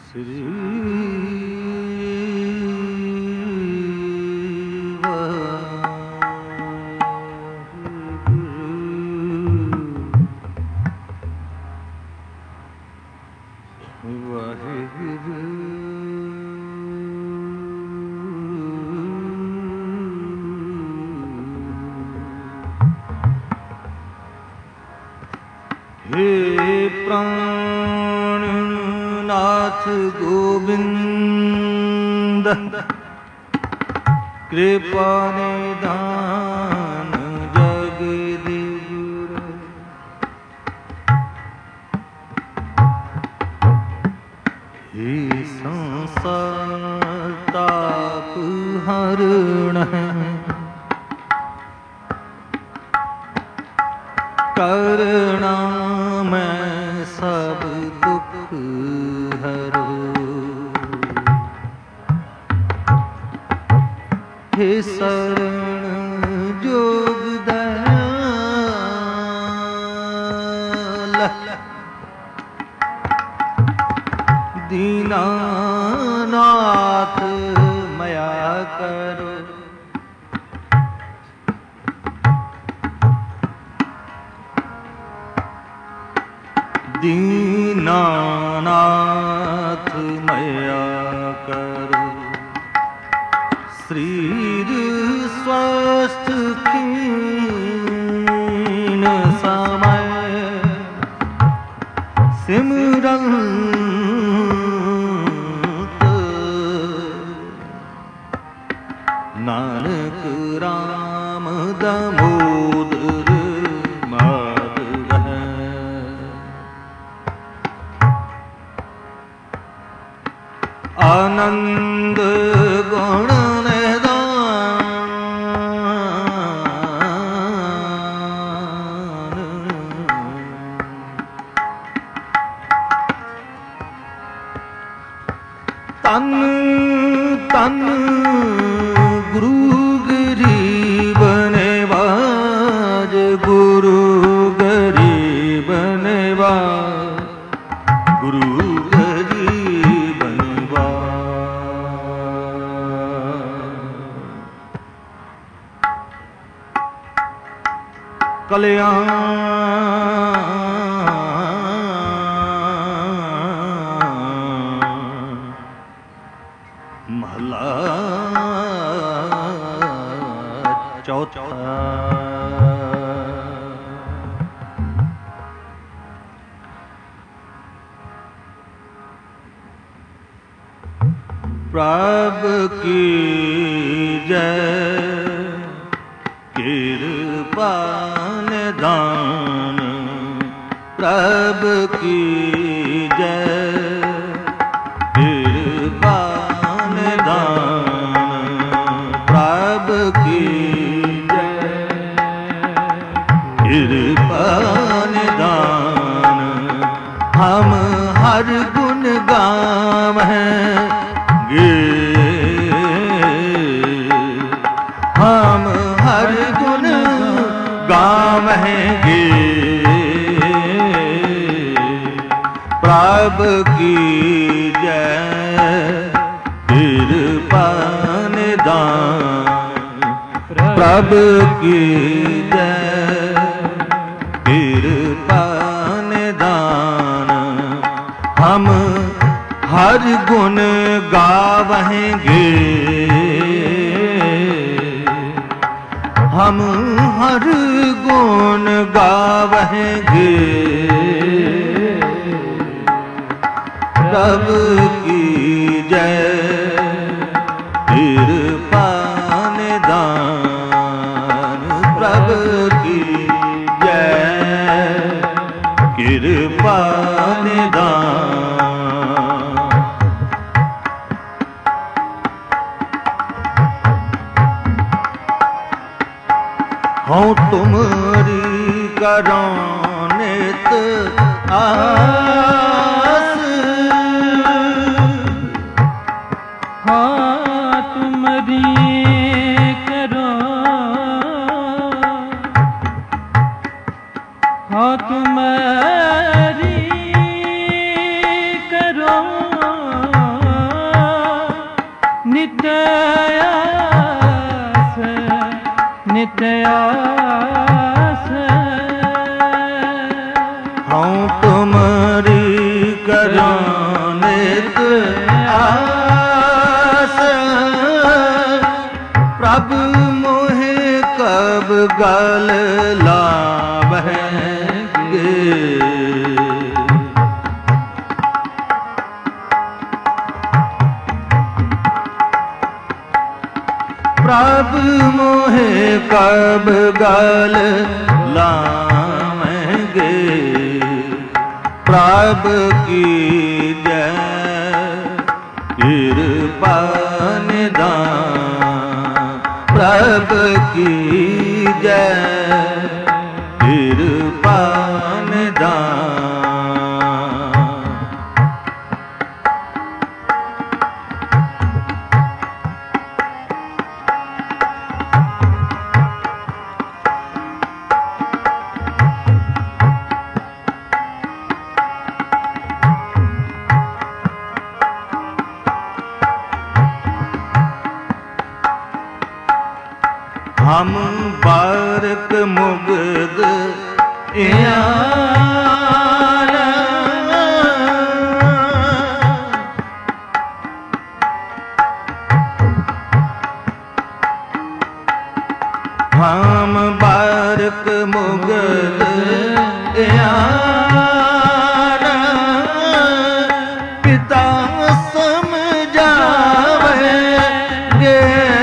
श्री प्राणनाथ गोविंद कृपा निधान जगदीश हे संसार ताप हरण करना मैं सब दुख हरो हे शरण जोग दयाल दीनानाथ मया करो दीनानाथ मया करो शरीर स्वस्थ क्षीण समय सिमरंत नानक राम दामोदर आनंद गुण निधान तन तन गुरु गरीब नवाज गुरु गरीब नवाज गुरु कल्याण महला चौथा प्रभु की जय कृपा निधान प्रभु की जय कृपा निधान प्रभु की जय कृपा निधान हम हर गुण गावेंगे हम हर गुण गावेंगे प्रभु की जय कृपा निधान प्रभु की जय कृपा निधान हम हर गुण गावेंगे हम हर गुण गावेंगे प्रभु की जय कृपा निधान प्रभु की जय कृपा निधान हूँ तुम्हारी करो नित आस हाँ तुम्हारी करो हाँ तुम्हारी करो हूँ तुम्हारी करो नित आस, प्रभु मोहे कब गल लावेंगे। प्रभु मोहे कब गल लावेंगे। प्रभु की जय कृपा निदान, प्रभु की जय कृपा निदान। हम बारक मुग्ध यार, हम बारक मुग्ध यार, पिता समझावेंगे।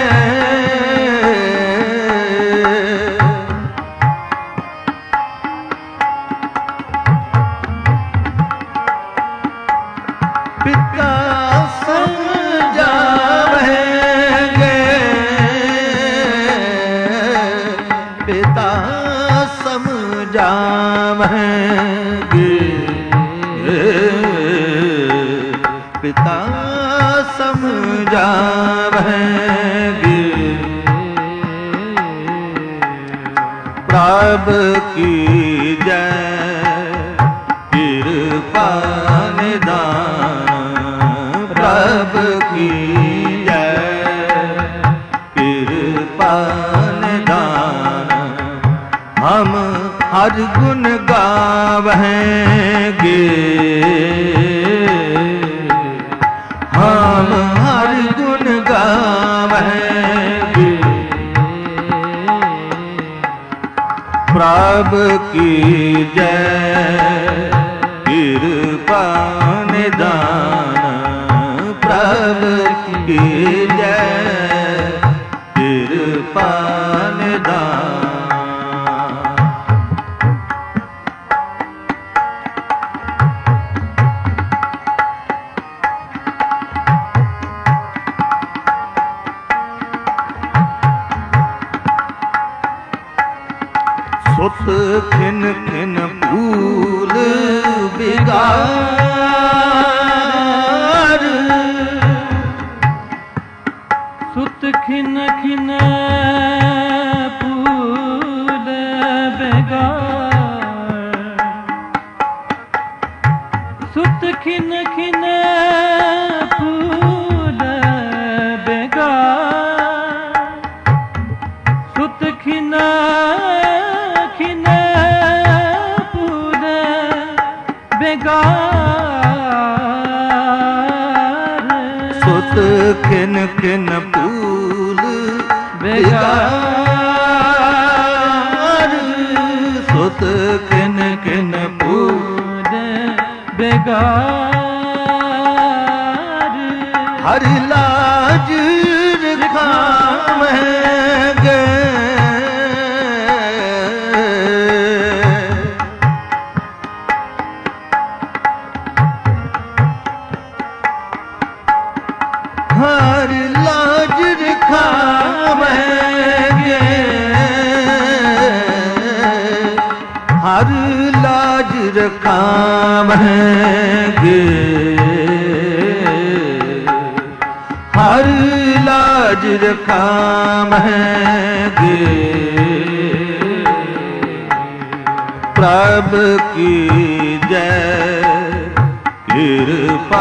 पिता समझावेंगे, पिता समझावेंगे, पिता समझावेंगे। प्रभु की जय कृपा निदान, प्रभु की जय कृपा निदान। हम हर गुण गावेंगे, हम हर गुण गावेंगे। प्रभु की जय कृपा निदान, प्रभु की जय कृपा निदान। सुत खिन खिन फूल बिगार, सुत खिन खिन फूल बेगार, सुत खिन खिन फूल बेगार, सुत खिन खिन फूल बेगार, सुत खिन खिन फूल बेगार, सुत खिन खिन फूल बेगार। हर लाज रखावेंगे, हर लाज रखावेंगे, हर लाज रखावेंगे, हर लाज रखावेंगे। प्रभु की जय कृपा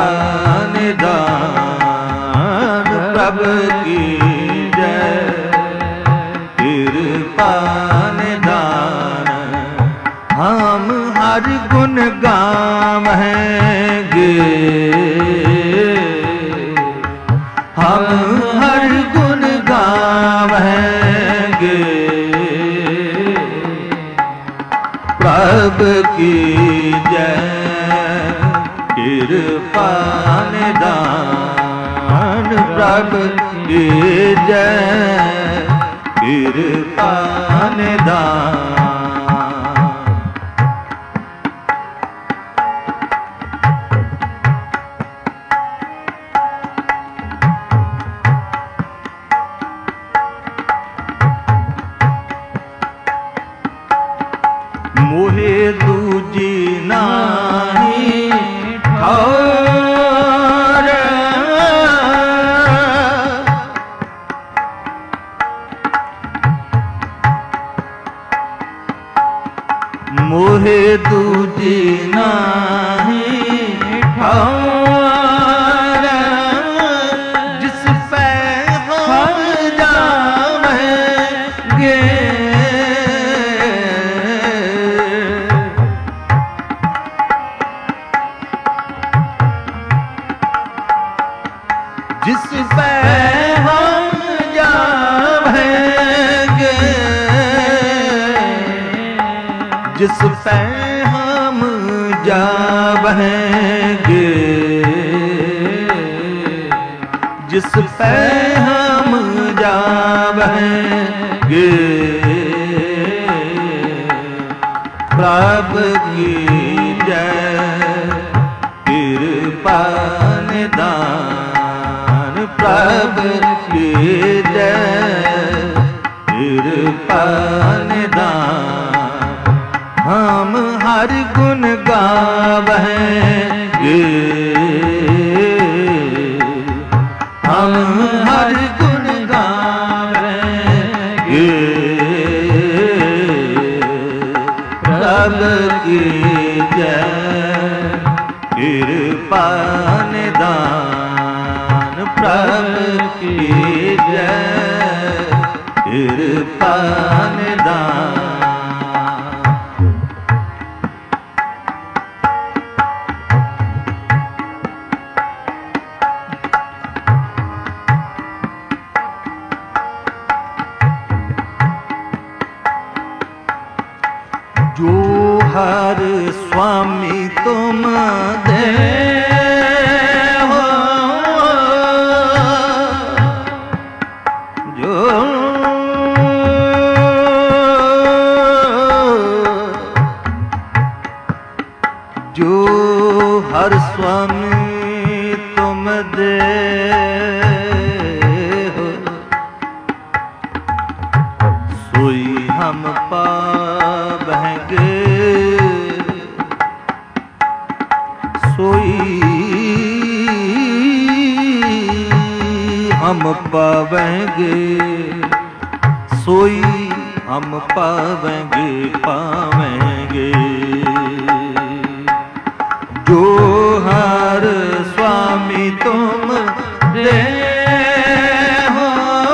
निदान, प्रभु की जय कृपा निदान। हम हर गुण गावेंगे, हम हर गुण गावेंगे। प्रभु की जय कृपा निदान, प्रभु की जय कृपा निदान। मोहे दूजी नानी ठार, मोहे दूजी नानी ठार, जिस पे हम जावेंगे, जिस पे हम जावेंगे, जिस पे हम जावेंगे, जिस पे हम जावेंगे। प्रभु की जय कृपा निदान, प्रभु की जय कृपा निदान। हम हर गुण गावेंगे, हम हर गुण गावेंगे। प्रभु की जय कृपा निदान, प्रभु की जय कृपा निदान। जो हर स्वामी तुम दे हो, जो हर स्वामी तुम दे हो, सोई हम पावेंगे, सोई हम पावेंगे, सोई हम पावेंगे, पावेंगे। जो हर स्वामी तुम दे हो,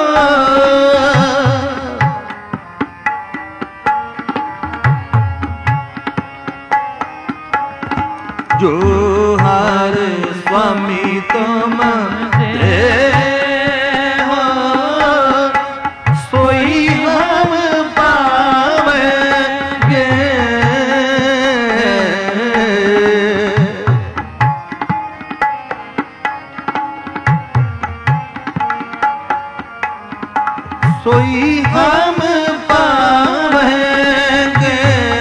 जो हर स्वामी तुम दे हो, सोई हम पावेंगे, सोई हम पावेंगे,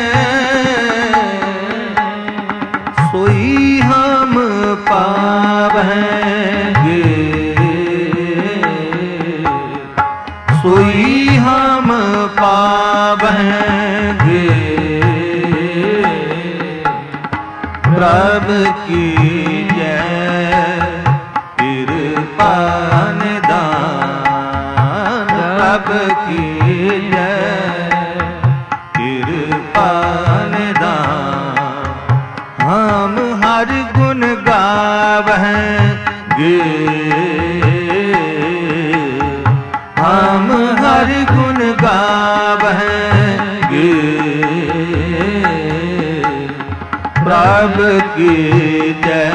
सोई हम पावेंगे, सोई हम पावेंगे। प्रभु की जय कृपा निदान, प्रभु की जय कृपा निदान। हम हर गुण गावेंगे, हम हर गुण गावेंगे। प्रभु की जय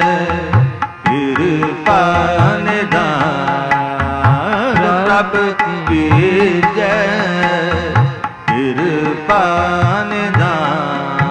कृपा निधान प्रभु की जय कृपा निधान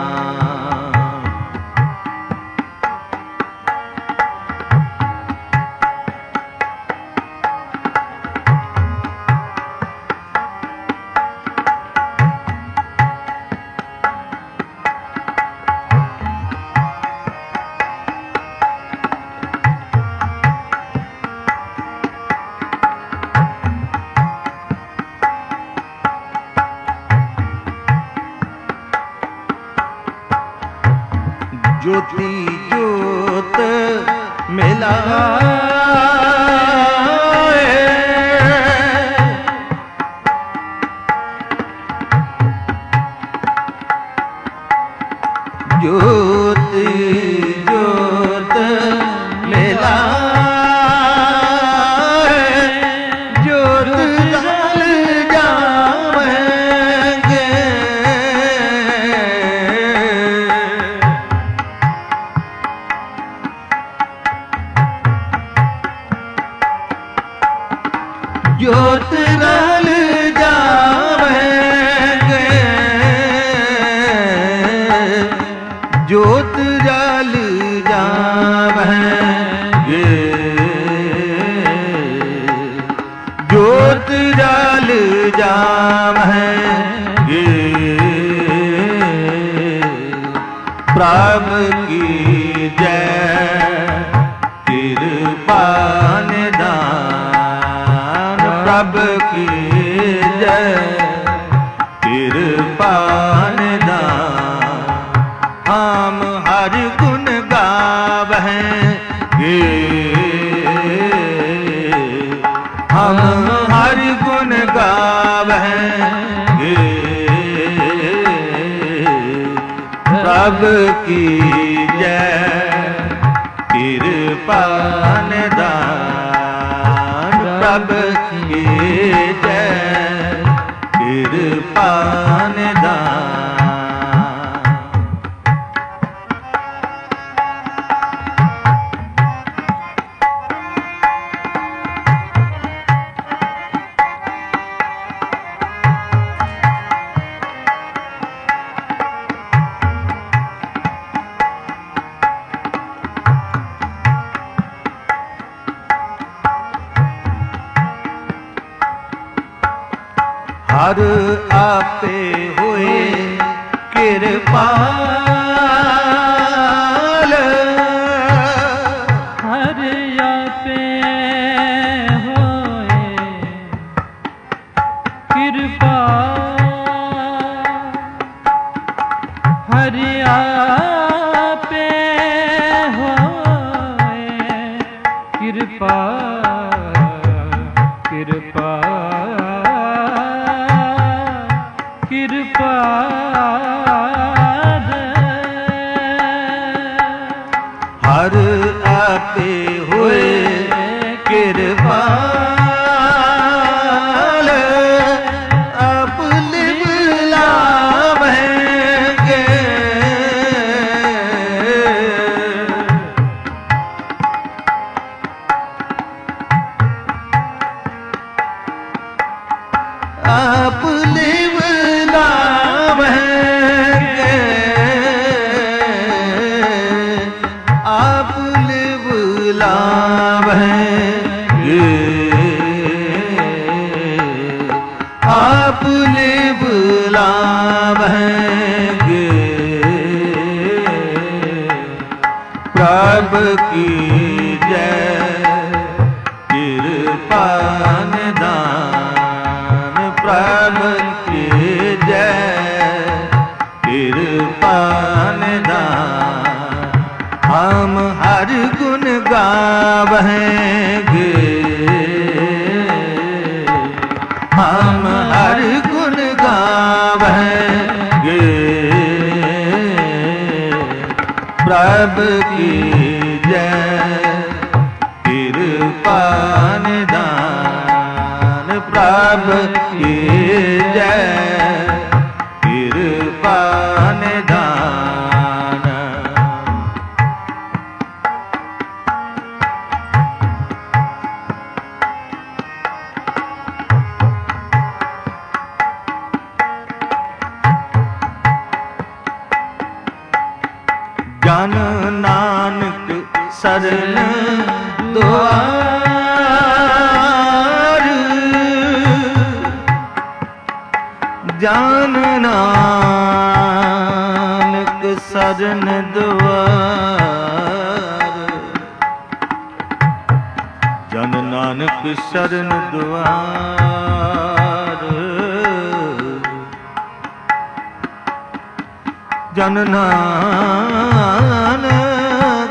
ज्योति ज्योत मिलाए ज्योति ज्योत मिलाए ज्योत जल जाएंगे ज्योत जल जाएंगे ज्योत जल जाएंगे ज्योत जल जाएंगे प्रभु की जय कृपा निधान प्रभु की जय कृपा निधान हम हर गुण गावेंगे हम हर गुण गावेंगे प्रभु की जय कृपा निधान प्रभु की जय कृपा निधान हर आपे हुए कृपाल हर आपे होए कृपा हर आपे होए कृपा कृपा कृपा हर आपे हुए कृपाल अब लिवलावेंगे आप लिवलावेंगे आप लिवलावेंगे आप लिवलावेंगे प्रभु की जय कृपा निधान प्रभु की जय कृपा निधान हम हर गुण गावेंगे हम हर गुण गावेंगे प्रभु की जय कृपा निधान प्रभु की जय कृपा निधान ਜਨ ਨਾਨਕ ਸਰਨ ਦੁਆਰ, ਜਨ ਨਾਨਕ ਸਰਨ ਦੁਆਰ, ਜਨ ਨਾਨਕ ਸਰਨ ਦੁਆਰ, ਜਨ ਨਾਨਕ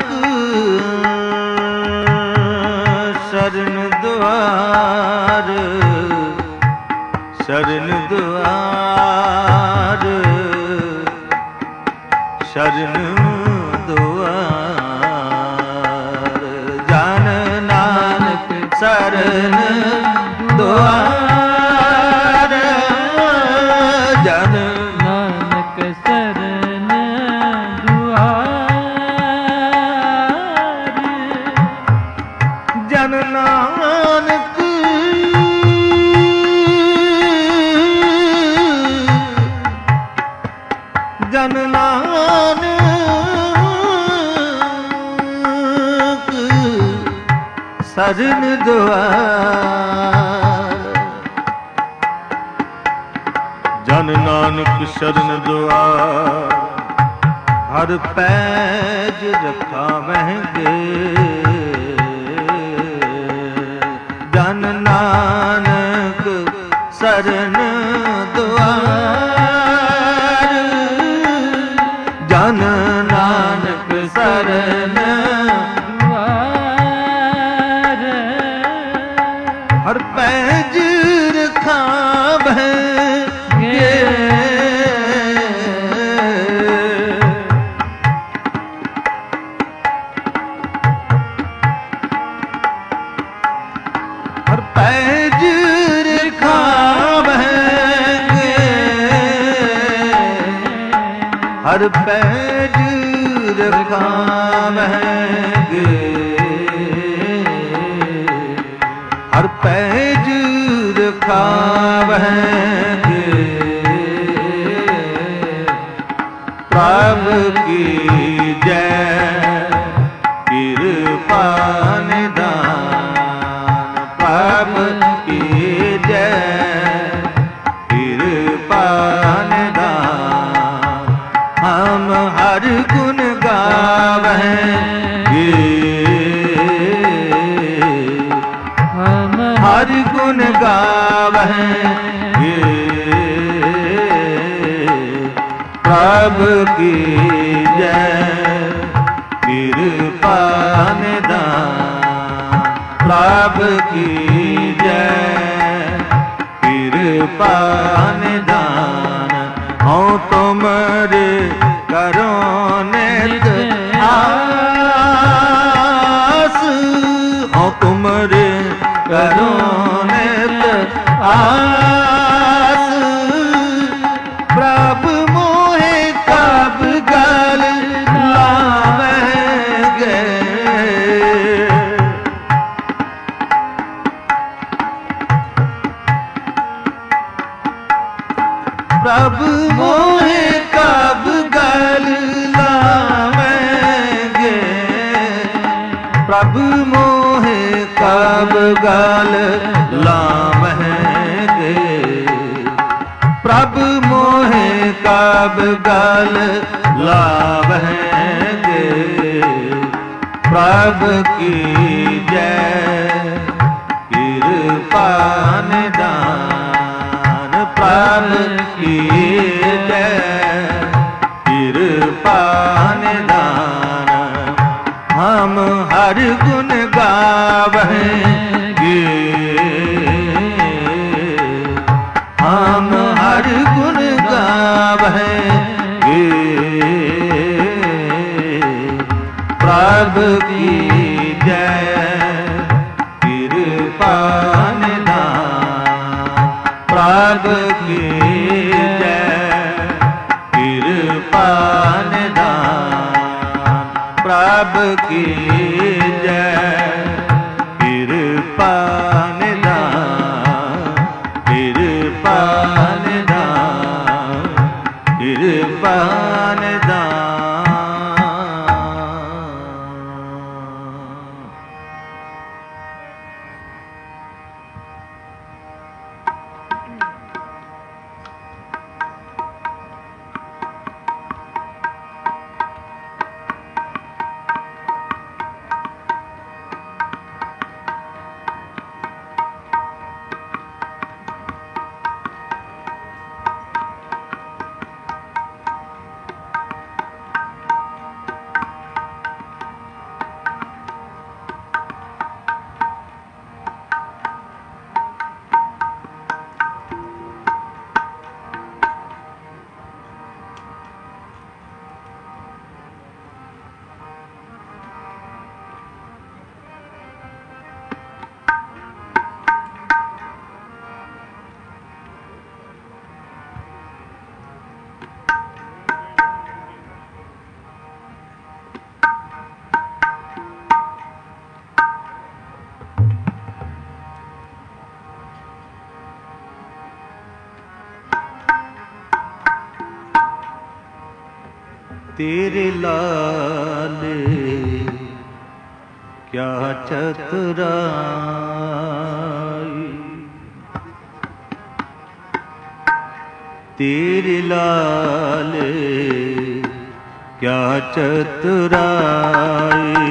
ਸਰਨ ਦੁਆਰ, ਸਰਨ ਦੁਆਰ, ਸਰਨ ਦੁਆਰ, ਜਨ ਨਾਨਕ ਸਰਨ ਦੁਆਰ, ਜਨ ਨਾਨਕ ਸਰਨ ਦੁਆਰ, ਜਨ ਨਾਨਕ ਜਨ ਨਾਨਕ ਸਰਨ ਦੁਆਰ, ਜਨ ਨਾਨਕ ਸਰਨ ਦੁਆਰ, ਹਰ ਪੈਜ ਰਖਾਵਹਿਗੇ, ਜਨ ਨਾਨਕ ਸਰਨ ਦੁਆਰ, ਜਨ ਨਾਨਕ ਸਰਨ ਦੁਆਰ, ਹਰ ਪੈਜ ਰਖਾਵਹਿਗੇ, ਹਰ ਪੈਜ ਰਖਾਵਹਿਗੇ, ਹਰ ਪੈਜ ਰਖਾਵਹਿਗੇ, ਹਰ ਪੈਜ ਰਖਾਵਹਿਗੇ, ਪ੍ਰਭ ਕੀ ਜੈ ਕਿਰਪਾ ਨਿਦਾਨ, ਪ੍ਰਭ ਕੀ ਜੈ ਕਿਰਪਾ ਨਿਦਾਨ, ਹਮ ਹਰ ਗੁਣ ਗਾਵਹਿਗੇ, ਹਮ ਹਰ ਗੁਣ ਗਾਵਹਿਗੇ, ਪ੍ਰਭ ਕੀ ਜੈ ਕਿਰਪਾ ਨਿਦਾਨ, ਪ੍ਰਭ ਕੀ ਜੈ ਕਿਰਪਾ ਨਿਦਾਨ, ਹਉ ਤੁਮਰੇ ਕਰੋ ਨਿਤ ਆਸ, ਹਉ ਤੁਮਰੇ ਕਰੋ ਨਿਤ ਆਸ, ਪ੍ਰਭ ਮੋਹਿ ਕਬ ਗਲ ਲਾਵਹਿਗੇ, ਪ੍ਰਭ ਮੋਹਿ ਕਬ ਗਲ ਲਾਵਹਿਗੇ, ਪ੍ਰਭ ਮੋਹਿ ਕਬ ਗਲ ਲਾਵਹਿਗੇ, ਪ੍ਰਭ ਮੋਹਿ ਕਬ ਗਲ ਲਾਵਹਿਗੇ, ਪ੍ਰਭ ਕੀ ਜੈ ਕਿਰਪਾ ਨਿਦਾਨ, ਪ੍ਰਭ ਕੀ ਜੈ ਕਿਰਪਾ ਨਿਦਾਨ, ਹਮ ਹਰ ਗੁਣ ਗਾਵਹਿਗੇ, ਹਮ ਹਰ ਗੁਣ ਗਾਵਹਿਗੇ, ਪ੍ਰਭ ਕੀ ਜੈ ਕਿਰਪਾ ਨਿਦਾਨ, ਪ੍ਰਭ ਕੀ ਜੈ ਕਿਰਪਾ ਨਿਦਾਨ, ਪ੍ਰਭ ਕੀ ਜੈ ਕਿਰਪਾ ਨਿਦਾਨ, ਕਿਰਪਾ ਨਿਦਾਨ, ਕਿਰਪਾ ਨਿਦਾਨ। तेरे लाल क्या चतुराई, तेरे लाल क्या चतुराई,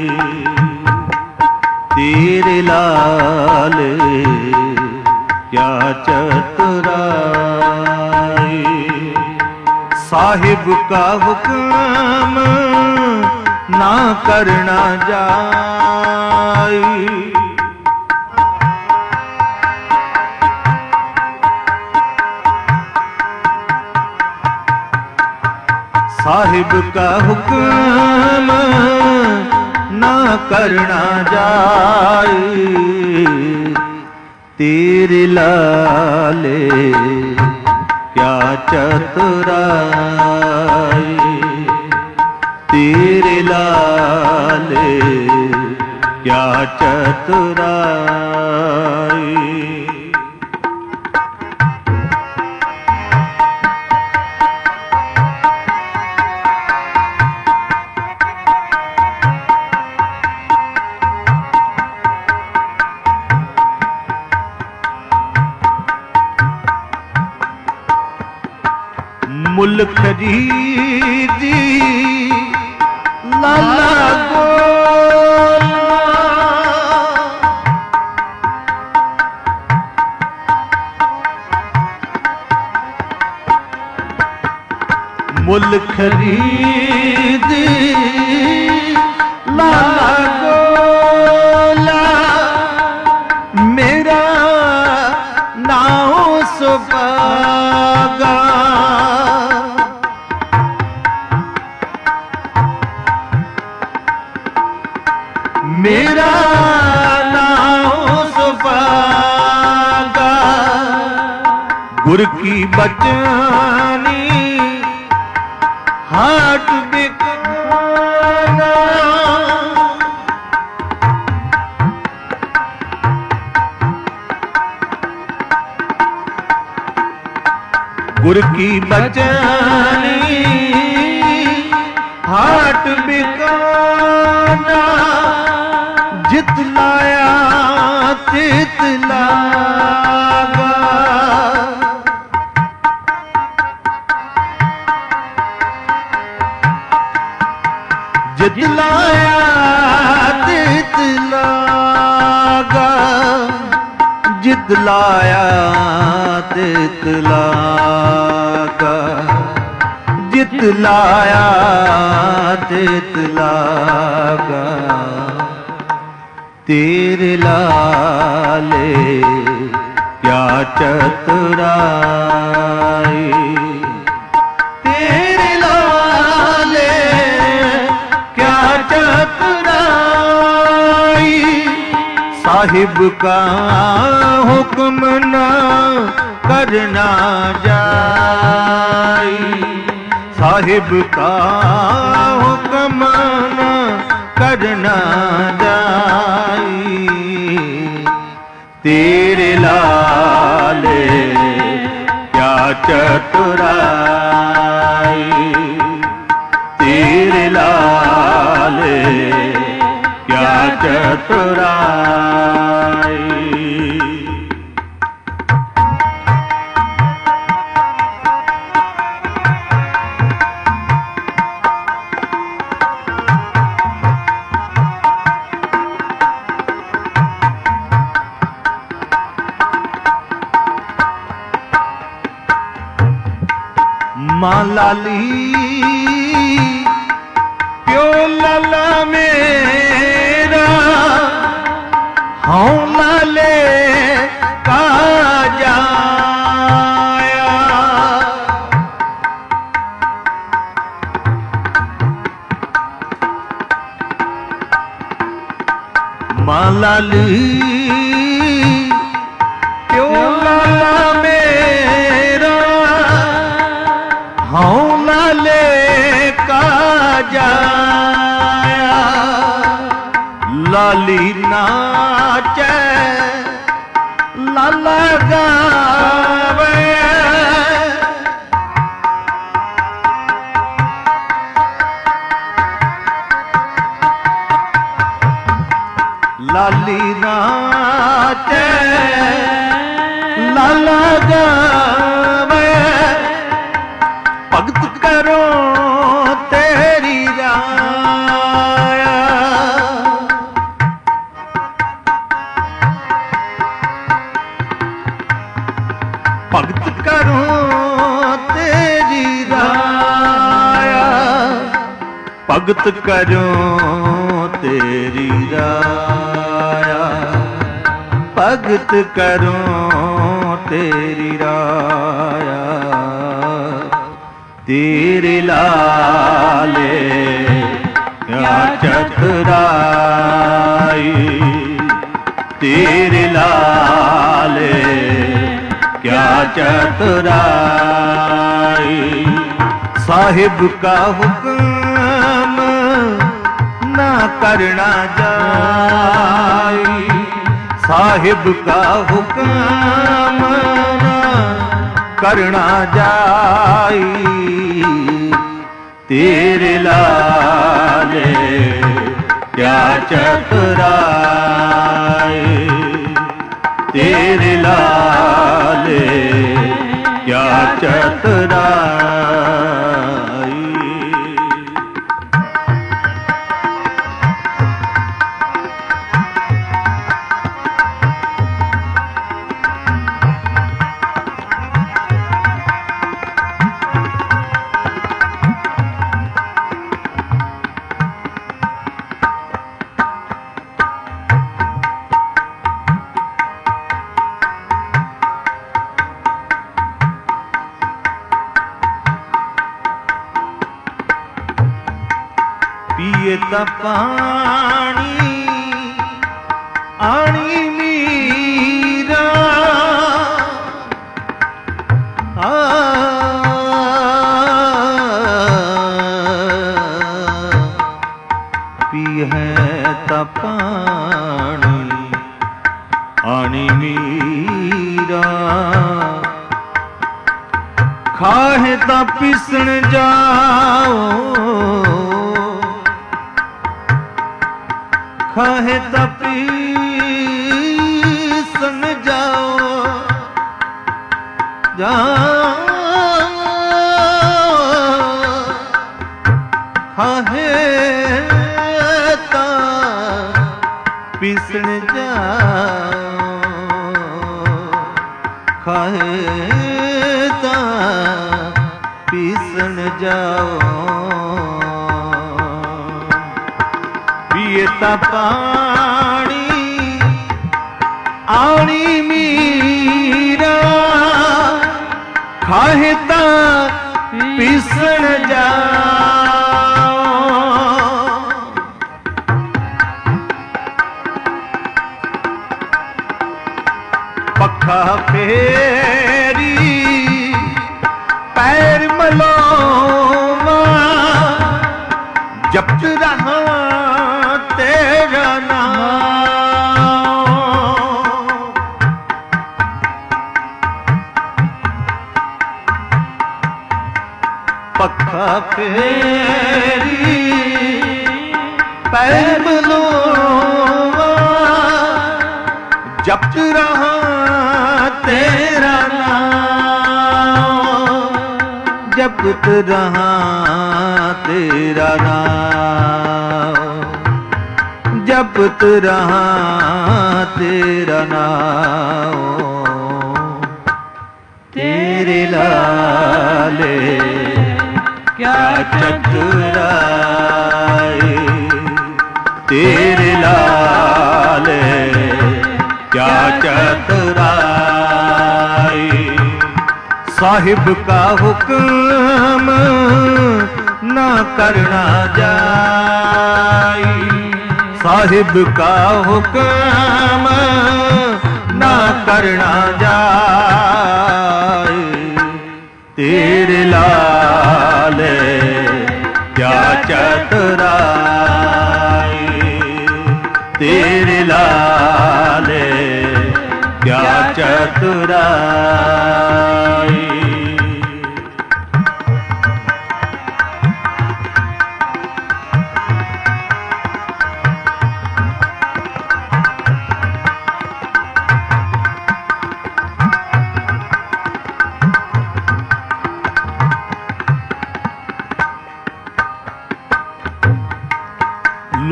तेरे लाल क्या चतुराई। साहिब का हुक्म ना करना जाए, साहिब का हुक्म ना करना जाए। तेरे लाले क्या चतुराई, तेरे लाले क्या चतुराई। मुल खरीदी लाला गोला, मुल खरीदी लाला गोला, मेरा नाम सुपागा, मेरा नाम सुपागा। गुर की बचनी हाट बिकाना, गुर की बचनी हाट बिकाना। जितलाया तितलागा, जितलाया तितलागा, जितलाया तितलागा, जितलाया तितलागा। तेरे लाले क्या चतुराई, तेरे लाले क्या चतुराई। साहिब का हुक्म ना करना जाए, साहिब का हुक्म ना करना जाए। तेरे लाले क्या चतुराई, तेरे लाले क्या चतुराई। माँ लाली प्यो लाला मेरा, हाँ लाले का जाया। माँ लाली प्यो लाला मेरा, हाँ लाले का जाया। लाली नाचे लाला गावे, लाली नाचे लाला गावे भगत करो तेरी राया भगत करो तेरी राया भगत करो तेरी राया भगत करो तेरी राया तेरे लाले क्या चतुराई तेरे लाले क्या चतुराई साहिब का हुक्म ना करना जाए साहिब का हुक्म ना करना जाए तेरे लाले क्या चतुराई तेरे लाले क्या चतुराई पिए ता पानी आनी मीरा पिए ता पानी आनी मीरा खाहे ता पिसन जाओ खाहे तपीसन जाओ खाहे तपीसन जाओ खाहे तपीसन जाओ पिए ता पानी आनी मीरा खाहे ता पिसन जाओ पखा फेरी पैर मलोवा जपत रहा तेरा नाम पखा फेरी पैर मलोवा जपत रहा तेरा नाम जपत रहा तेरा नाम जपत रहा तेरा नाम तेरे लाले क्या चतुराई तेरे लाले क्या चतुराई साहिब का हुक्म ना करना जाए साहिब का हुक्म ना करना जाए तेरे लाले क्या चतुराई तेरे लाले क्या चतुराई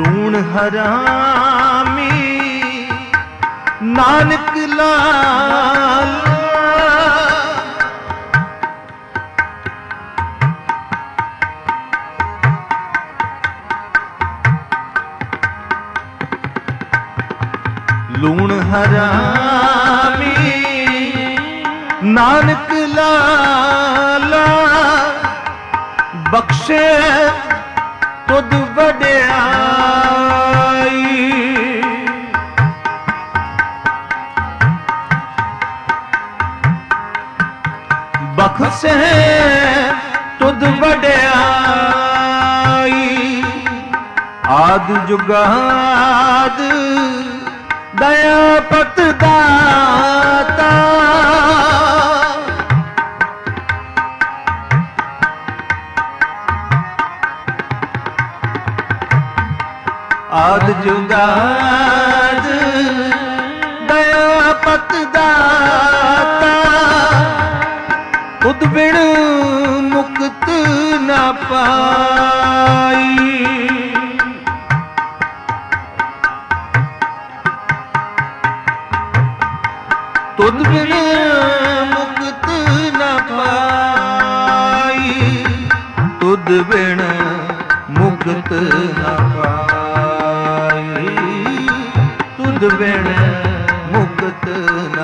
लूण हरामी नानक लाल लूण हरामी नानक लाला बख्शे तुद वड्याई बख्शे तुद वड्याई आद जुगाद दया पत दाता आद जुगाद दया पत दाता तुद बिन मुक्त न पाई तुद बिन मुक्त न पाई तुद बिन मुक्त न पाई तुद बिन मुक्त न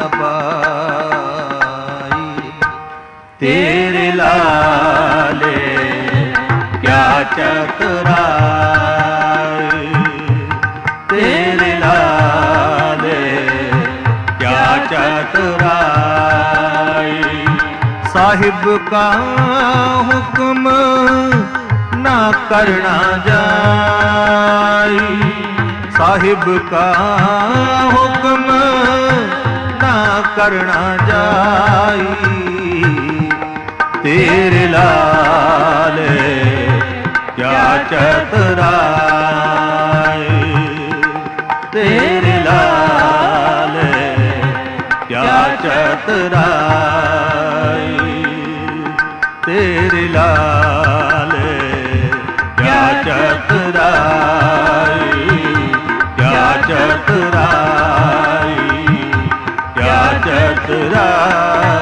पाई तेरे लाले क्या चतुराई तेरे लाले क्या चतुराई साहिब का हुक्म ना करना जाई साहिब का हुक्म ना करना जाई तेरे लाल क्या चतुराई तेरे लाल क्या चतुराई तेरे लाल क्या चतुराई क्या चतुराई क्या चतुराई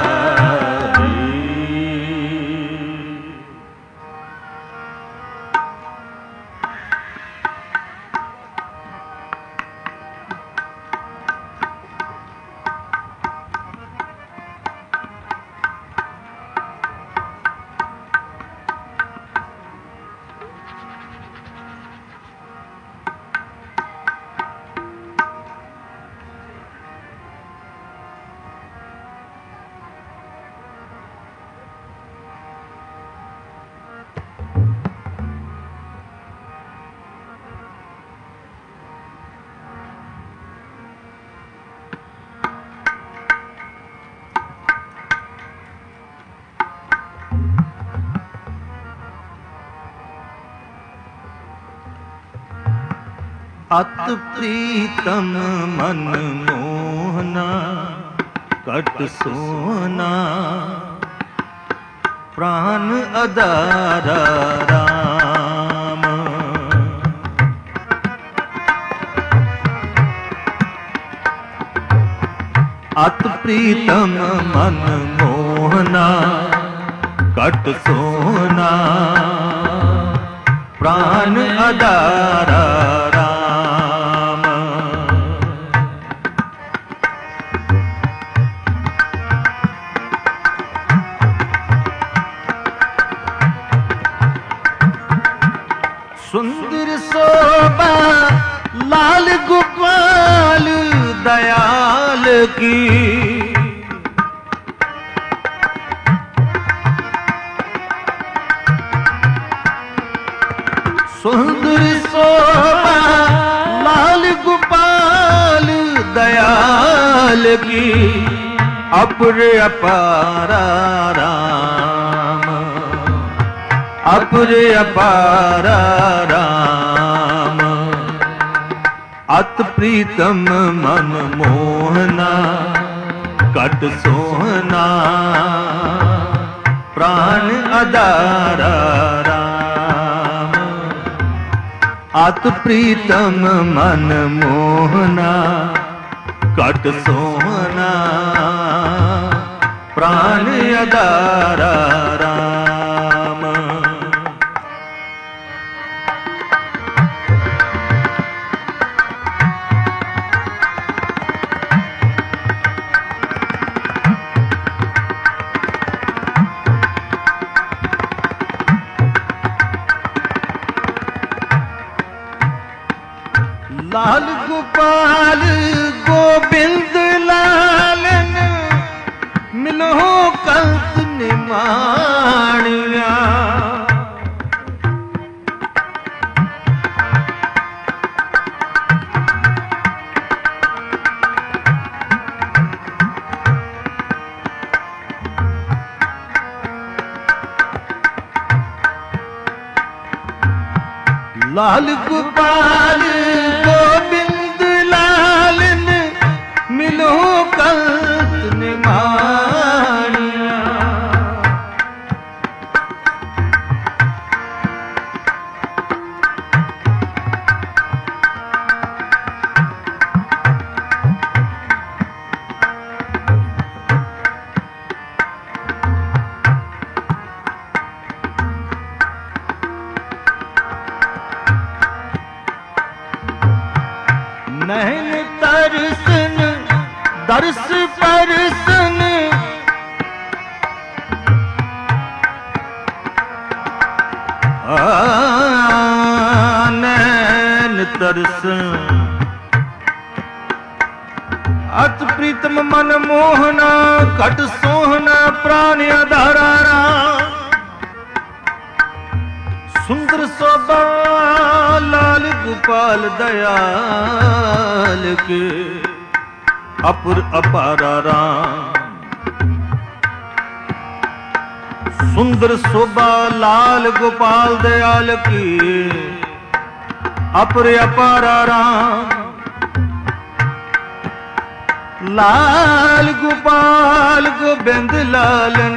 अत प्रीतम मन मोहना कट सोना प्राण अदारा राम अत प्रीतम मन मोहना कट सोना प्राण अदारा राम सुंदर शोभा लाल गोपाल दयाल की सुंदर शोभा लाल गोपाल दयाल की अपर अपारा राम अपर अपारा राम अत प्रीतम मन मोहना कट सोहना प्राण अदारा राम अत प्रीतम मन मोहना कट सोहना प्राण अदारा राम। लाल गोपाल गोविंद लालन मिलो कंस निमाणिया। लाल गोपाल गोविंद लालन मिलो कंस निमाणिया। नैन तरसन दर्श परसन नैन तरसन अत प्रीतम मन मोहना कट सोहना प्राण आधारा राम। सुंदर शोभा लाल गोपाल दयाल के अपुर अपारा राम। सुंदर शोभा लाल गोपाल दयाल की अपुर अपारा राम। लाल गोपाल गोविंद लालन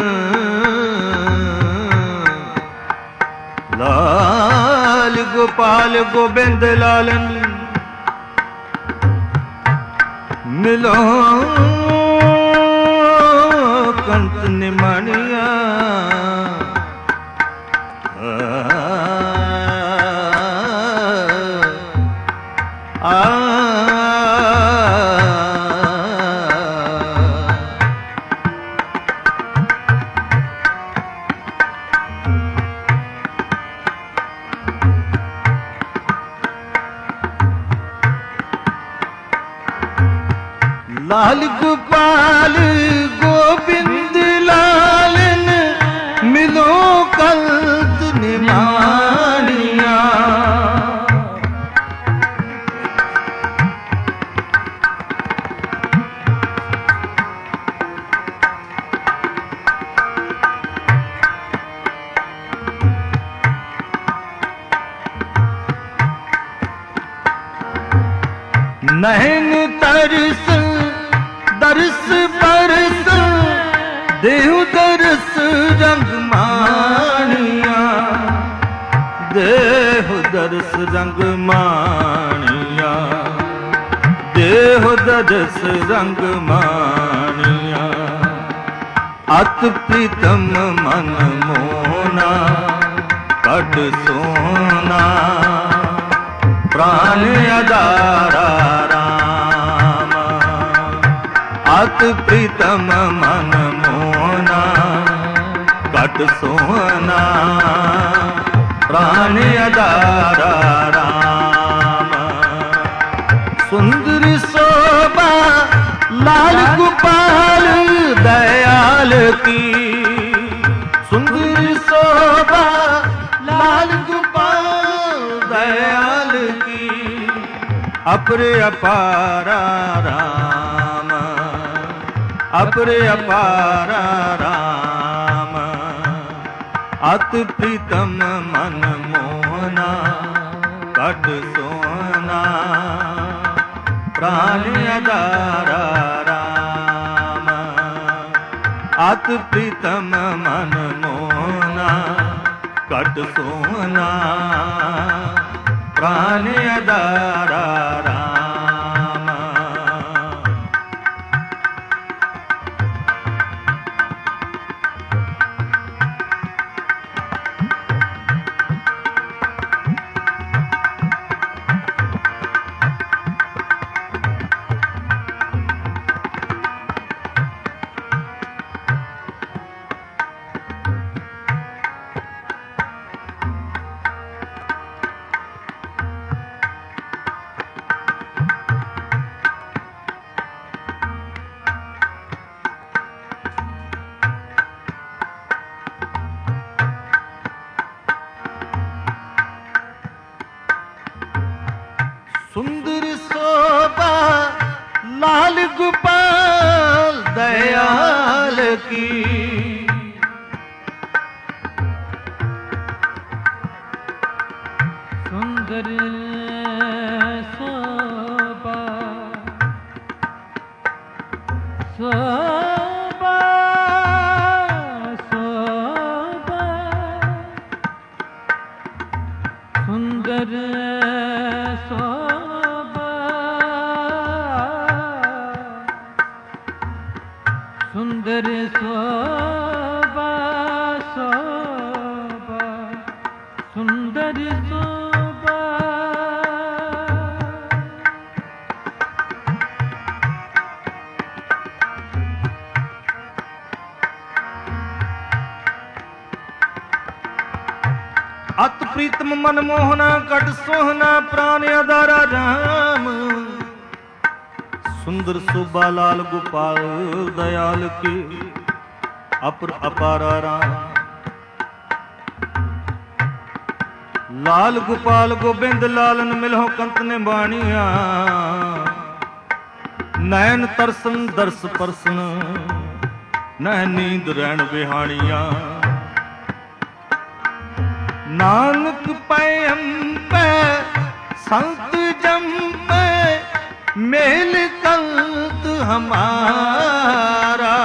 लाल गोपाल गोविंद लालन मिलो कंस निमाणिया। लाल गोपाल गोविंद लालन मिलो कंस निमाणिया। नैन तरस दर्श परस देहु दरस रंग माणिया। देहु दरस रंग माणिया। देहु दरस रंग माणिया। अत प्रीतम मन मोहना कट सोना प्राण आधारा राम। अत प्रीतम मन मोहना कट सोना प्राण आधारा राम। सुंदर शोभा लाल गोपाल दयाल की। सुंदर शोभा लाल गोपाल दयाल की अपर अपारा राम। अपर अपारा राम। अत प्रीतम मन मोहना कट सोना प्राण आधारा राम। अत प्रीतम मन मोहना कट सोना ਪ੍ਰਾਨ ਆਧਾਰਾ ਰਾਮ। ਸੁੰਦਰ ਸੋਭਾ ਲਾਲ ਗੋਪਾਲ ਦਇਆਲ ਕੀ। ਸੁੰਦਰ ਸੋਭਾ ਸੋਭਾ ਸੋਭਾ ਸੁੰਦਰ ਸੋਭਾ ਸੁੰਦਰ ਸੋਭਾ ਸੋਭਾ ਸੁੰਦਰ ਸੋਭਾ। ਅਤ ਪ੍ਰੀਤਮ ਮਨ ਮੋਹਨਾ ਕਟ ਸੋਹਨਾ ਪ੍ਰਾਨ ਆਧਾਰਾ ਰਾਮ। ਸੁੰਦਰ ਸੋਭਾ ਲਾਲ ਗੋਪਾਲ ਦਇਆਲ ਕੀ ਅਪਰ ਅਪਾਰਾ ਰਾਮ। ਲਾਲ ਗੋਪਾਲ ਗੋਬਿੰਦ ਲਾਲਨ ਮਿਲਹੁ ਕੰਤ ਨੇ ਬਾਣੀਆਂ। ਨੈਣ ਤਰਸਨ ਦਰਸ ਪਰਸਨ ਨਹਿ ਨੀਂਦ ਰਹਿਣ ਬਿਹਾਣੀਆਂ। ਨਾਨਕ ਪੈ ਅੰਪੈ ਸੰਤ ਜੰਪੈ ਮੇਲ ਕੰਤ ਹਮਾਰਾ।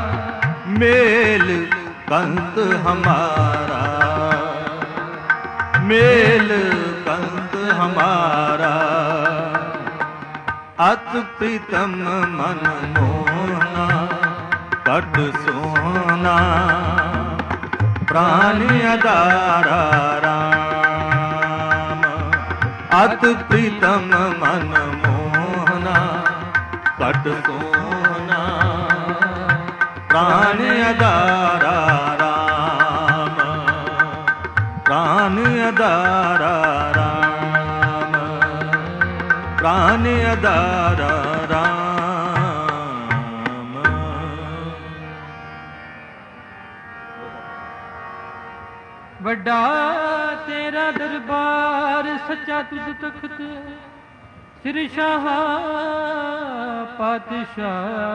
ਮੇਲ ਕੰਤ ਹਮਾਰਾ ਮੇਲ ਕੰਤ ਹਮਾਰਾ। ਅਤ ਪ੍ਰੀਤਮ ਮਨ ਮੋਹਨਾ ਕਟ ਸੋਹਨਾ ਪ੍ਰਾਨ ਆਧਾਰਾ ਰਾਮ। ਅਤ ਪ੍ਰੀਤਮ ਮਨ ਮੋਹਨਾ ਕਟ ਸੋਹਨਾ ਪ੍ਰਾਨ ਆਧਾਰਾ ਰਾਮ। ਪ੍ਰਾਨ ਆਧਾਰਾ ਰਾਮ। ਪ੍ਰਾਨ ਆਧਾਰਾ ਰਾਮ। ਵੱਡਾ ਤੇਰਾ ਦਰਬਾਰ ਸੱਚਾ ਤੁਧ ਤਖਤ ਸਿਰ ਸ਼ਾਹ ਪਾਤਸ਼ਾਹ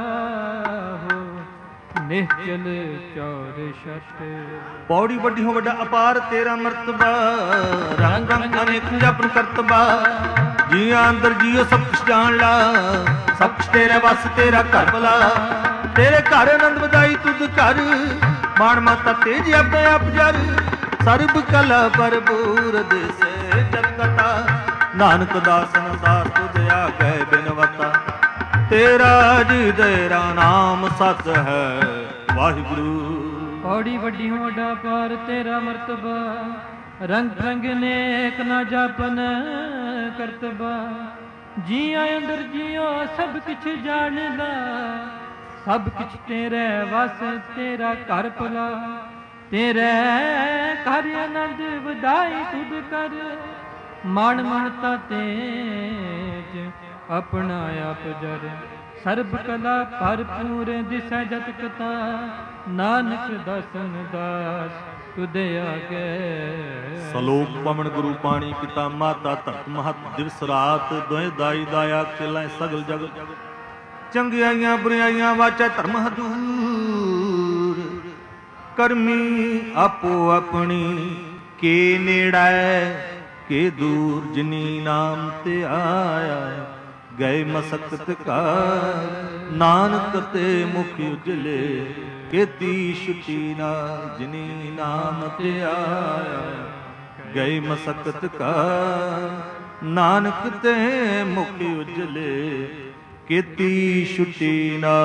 ਨਿਹਚਲ ਚੌਰ ਛਟ। ਪੌੜੀ ਵੱਡੀ ਹੋ ਵੱਡਾ ਅਪਾਰ ਤੇਰਾ ਮਰਤਬਾ। ਰੰਗ ਰੰਗ ਅਨੇਕ ਜਪਨ ਕਰਤਬਾ। ਜੀਆਂ ਅੰਦਰ ਜੀਓ ਸਭ ਕੁਛ ਜਾਣ ਲਾ। ਸਭ ਕੁਛ ਤੇਰੇ ਵਸ ਤੇਰਾ ਘਰ ਭਲਾ। ਤੇਰੇ ਘਰ ਆਨੰਦ ਵਧਾਈ ਤੁਧ ਘਰ। ਮਾਣ ਮਾਤਾ ਤੇਜ ਆਪਣੇ ਆਪ ਜਰ। ਸਰਬ ਕਲਾ ਭਰਪੂਰ ਦਿਸੇ ਜਗਤਾ। ਨਾਨਕ ਦਾਸਨ ਦਾਸ ਤੁਧ ਆਗੇ ਬਿਨਵਤਾ। ਤੇਰਾ ਜੀ ਤੇਰਾ ਨਾਮ ਸਤ ਹੈ ਵਾਹਿਗੁਰੂ। ਪੌੜੀ ਵੱਡੀ ਹੋ ਵੱਡਾ ਪਾਰ ਤੇਰਾ ਮਰਤਬਾ। ਰੰਗ ਰੰਗ ਨੇਕ ਨਾ ਜਾਪਨ ਕਰਤਬਾ। ਜੀਆਂ ਅੰਦਰ ਜੀਓ ਸਭ ਕਿਛ ਜਾਣਦਾ। ਸਭ ਕਿਛ ਤੇਰੇ ਵਸ ਤੇਰਾ ਘਰ ਭਲਾ। ਤੇਰੇ ਘਰ ਆਨੰਦ ਵਧਾਈ ਤੁਧ ਕਰ। ਮਾਣ ਮਹਤਾ ਤੇਜ ਆਪਣਾ ਆਪ ਜਰ। ਸਰਬ ਕਲਾ ਭਰਪੂਰ ਦਿਸੈ ਜਤ ਕਤਾ। ਨਾਨਕ ਦਾਸਨ ਦਾਸ ਤੁਧ ਆਗੇ। ਸਲੋਕ ਪਵਨ ਗੁਰੂ ਪਾਣੀ ਪਿਤਾ ਮਾਤਾ ਧਰਤ ਮਹਤ ਦਿਵਸ ਰਾਤ ਦੋਇ ਦਾਈ ਦਾਇਆ ਚਲਾਏ ਸਗਲ ਜਗ। ਚੰਗਿਆਈਆਂ ਬੁਰਾਈਆਂ ਵਾਚਾ ਧਰਮ ਹਦੂਰ। ਕਰਮੀ ਆਪੋ ਆਪਣੀ ਕੇ ਨੇੜੈ ਕੇ ਦੂਰ। ਜਿਨੀ ਨਾਮ ਤੇ ਆਇਆ ਗਏ ਮਸਕਤ ਕਾ। ਨਾਨਕ ਤੇ ਮੁਖ ਉਜਲੇ ਕੀਤੀ ਛੁਟੀ ਨਾ। ਜਿਨੀ ਨਾਮ ਤੇ ਆਇਆ ਗਏ ਮਸਕਤ ਕਾ, ਨਾਨਕ ਤੇ ਮੁਖ ਉਜਲੇ ਕੀਤੀ ਛੁਟੀ ਨਾ।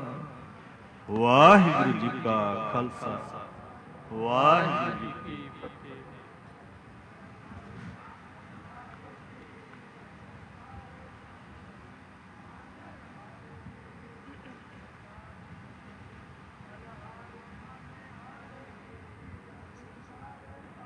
ਵਾਹਿਗੁਰੂ ਜੀ ਕਾ ਖਾਲਸਾ, ਵਾਹਿਗੁਰੂ ਜੀ ਕੀ ਫਤਿਹ।